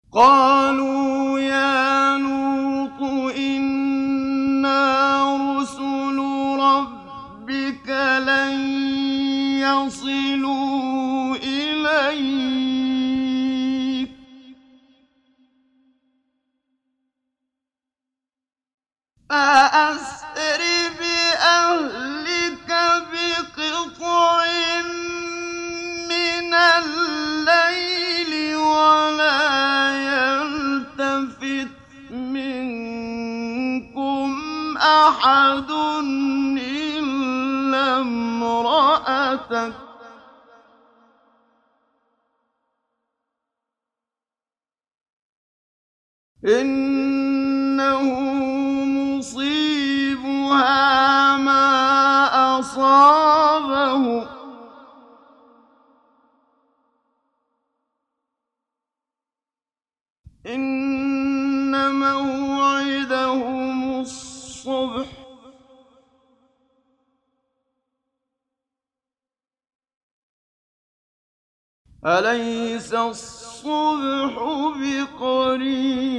قالوا يا لوط إنا رسل ربك لن يصلوا إليك فأسر بأهلك بقطع من الليل ولا يلتفت منكم أحد إلا امرأتك إنه مصيبها ما أصابه إن موعدهم الصبح أليس الصبح بقريب